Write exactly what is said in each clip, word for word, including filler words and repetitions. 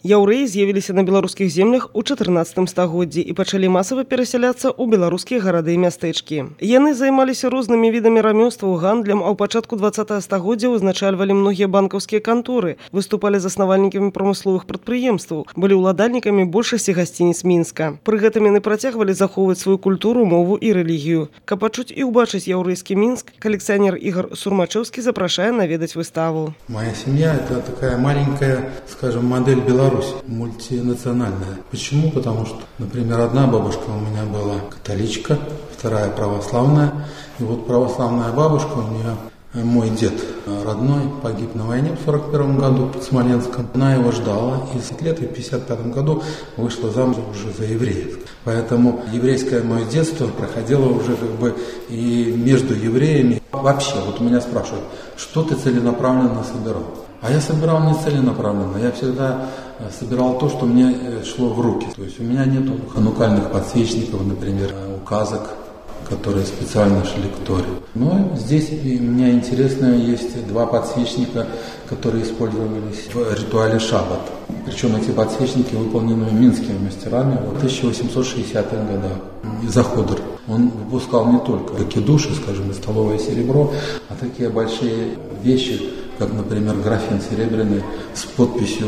Яўрэі з'явіліся на беларускіх землях у чатырнаццатым стагоддзі і пачалі масава перасяляцца ў беларускія гарады і мястэчкі. Яны займаліся рознымі відамі рамёстваў, гандлем, а ў пачатку дваццатага стагоддзя ўзначальвалі многія банкаўскія канторы, выступалі заснавальнікамі прамысловых прадпрыемстваў, былі ўладальнікамі большасці гасцініц Мінска. Пры гэтым яны працягвалі захоўваць сваю культуру, мову і рэлігію. Каб пачуць і ўбачыць яўрэйскі Мінск, калекцыянер Ігор Сурмачэўскі запрашае наведаць выставу. Моя семья – это такая маленькая, скажем, модель Беларуси, мультинациональная. Почему? Потому что, например, одна бабушка у меня была католичка, вторая православная. И вот православная бабушка у нее, мой дед родной, погиб на войне в сорок первом году под Смоленском. Она его ждала, и с лет и в пятьдесят пятом году вышла замуж уже за евреев. Поэтому еврейское мое детство проходило уже как бы и между евреями. Вообще, вот у меня спрашивают, что ты целенаправленно собирал? А я собирал не целенаправленно, я всегда собирал то, что мне шло в руки. То есть у меня нет ханукальных подсвечников, например, указок, которые специально шли к Торе. Но здесь у меня интересно, есть два подсвечника, которые использовались в ритуале Шаббат. Причем эти подсвечники выполнены минскими мастерами в тысяча восемьсот шестидесятых годах. Заходер. Он выпускал не только кидуши, скажем, и столовое серебро, а такие большие вещи, как, например, графин серебряный с подписью,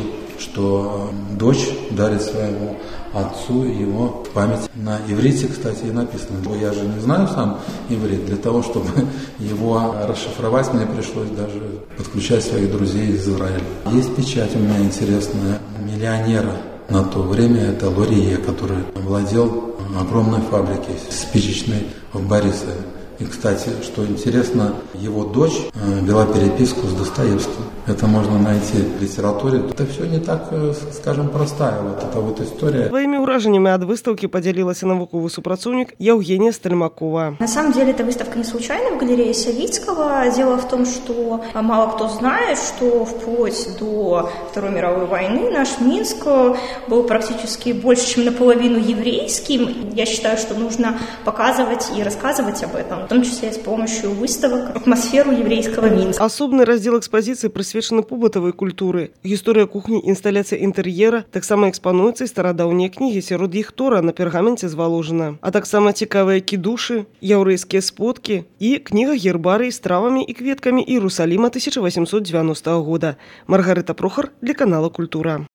что дочь дарит своему отцу его память. На иврите, кстати, и написано. Я же не знаю сам иврит. Для того, чтобы его расшифровать, мне пришлось даже подключать своих друзей из Израиля. Есть печать у меня интересная миллионера на то время. Это Лория, который владел огромной фабрикой спичечной в Борисове. И, кстати, что интересно, его дочь вела переписку с Достоевским. Это можно найти в литературе. Это все не так, скажем, простая вот эта вот история. Своими уражениями от выставки поделилась навуковый супрацовник Евгения Стельмакова. На самом деле, эта выставка не случайна в галерее Савицкого. Дело в том, что мало кто знает, что вплоть до Второй мировой войны наш Минск был практически больше, чем наполовину еврейским. Я считаю, что нужно показывать и рассказывать об этом, в том числе с помощью выставок, атмосферу еврейского Минска. Особный раздел экспозиции прысвечаны побытавой культуры. Гісторыя кухні, інсталяцыя інтэр'ера, таксама экспануюцца і старадаўнія кнігі, сярод іх Тора на пергаменце зваложана. А таксама цікавыя кідушы, яўрэйскія сподкі і кніга гербарый з травамі і кветкамі Іерусаліма тысяча восемьсот девяностого года. Маргарыта Прохор для канала «Культура».